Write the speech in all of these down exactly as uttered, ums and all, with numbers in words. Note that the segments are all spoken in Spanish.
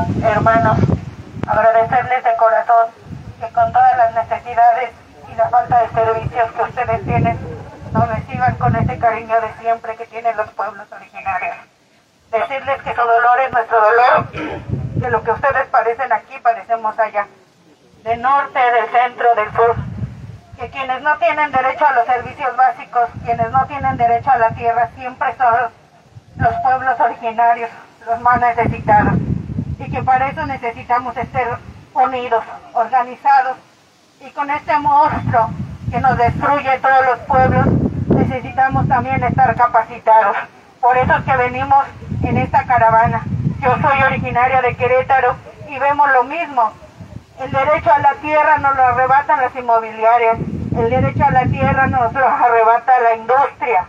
hermanos, agradecerles de corazón que con todas las necesidades y la falta de servicios que ustedes tienen, nos reciban con ese cariño de siempre que tienen los pueblos originarios. Decirles que su dolor es nuestro dolor, que lo que ustedes parecen aquí, parecemos allá, del norte, del centro, del sur, que quienes no tienen derecho a los servicios básicos, quienes no tienen derecho a la tierra, siempre son los pueblos originarios, los más necesitados, y que para eso necesitamos estar unidos, organizados, y con este monstruo que nos destruye todos los pueblos, necesitamos también estar capacitados. Por eso es que venimos en esta caravana. Yo soy originaria de Querétaro y vemos lo mismo. El derecho a la tierra nos lo arrebatan las inmobiliarias, el derecho a la tierra nos lo arrebata la industria.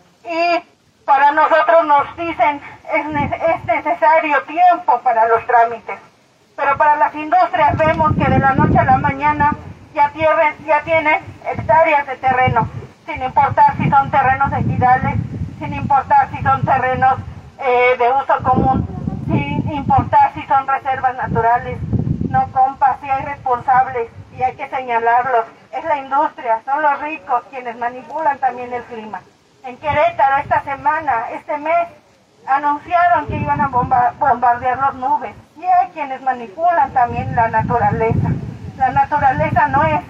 Y para nosotros nos dicen es, ne es necesario tiempo para los trámites. Pero para las industrias vemos que de la noche a la mañana ya, tierra, ya tienen hectáreas de terreno, sin importar si son terrenos ejidales, sin importar si son terrenos eh, de uso común, sin importar si son reservas naturales. No, compa, si hay responsables y hay que señalarlos. Es la industria, son los ricos quienes manipulan también el clima. En Querétaro esta semana, este mes, anunciaron que iban a bomba bombardear las nubes. Y hay quienes manipulan también la naturaleza. La naturaleza no es,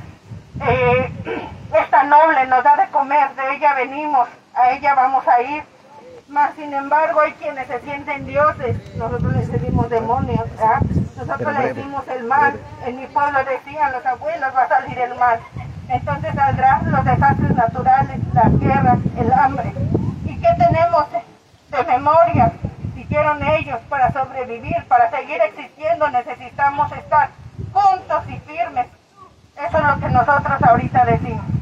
eh, es tan noble, nos da de comer, de ella venimos, a ella vamos a ir. Mas, sin embargo, hay quienes se sienten dioses, nosotros les decimos demonios, ¿verdad? Nosotros les decimos el mal. En mi pueblo decían los abuelos, va a salir el mal. Entonces saldrán los desastres naturales, las guerras, el hambre. ¿Y qué tenemos de memoria? Hicieron ellos para sobrevivir, para seguir existiendo, necesitamos estar juntos y firmes. Eso es lo que nosotros ahorita decimos.